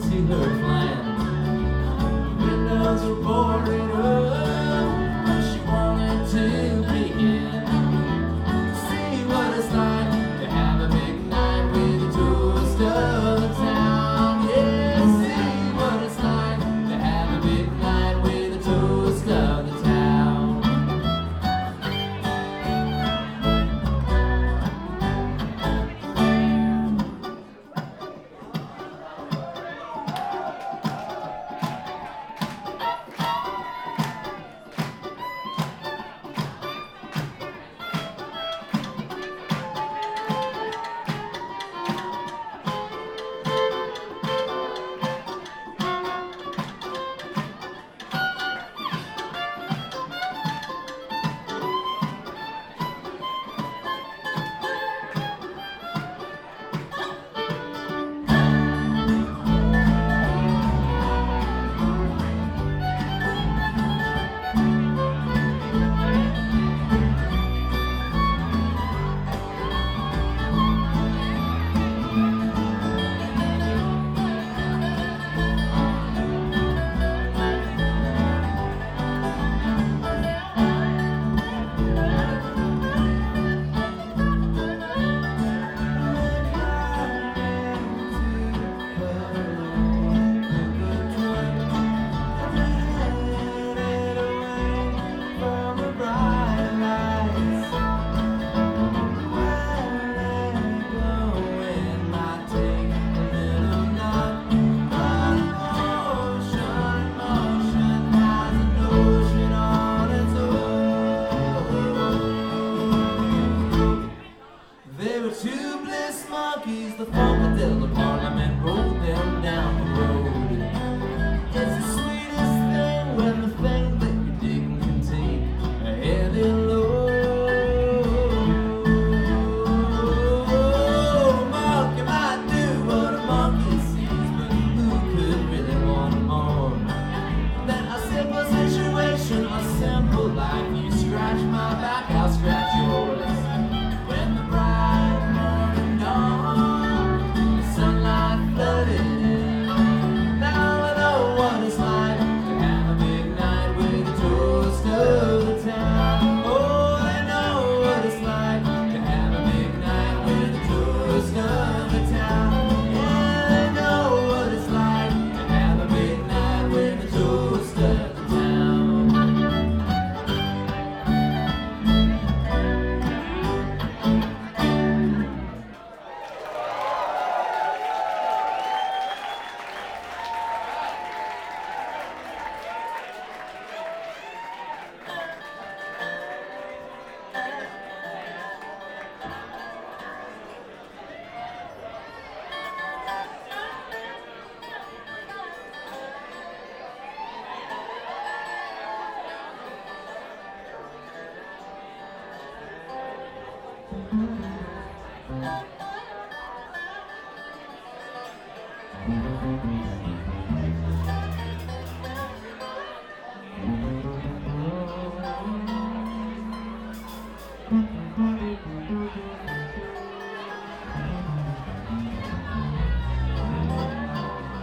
to her plan. The windows were boarded up, but she wanted to begin to see what it's like to have a big night with a tourist of the town. Yeah, see what it's like to have a big night with a tourist of the town. Two bliss monkeys, the Funkadelic Parliament rolled them down the road. It's the sweetest thing when the thing that you dig can take a heavy load. A monkey might do what a monkey sees, but who could really want more than a simple situation, a simple life? You scratch my back, I'll scratch yours. When the bright sunlight flooded in. Now I know what it's like to have a big night with a tourist of the town. Oh, I know what it's like to have a big night with a tourist of the town. Yeah, I know what it's like to have a big night with a tourist of the town. Thank you.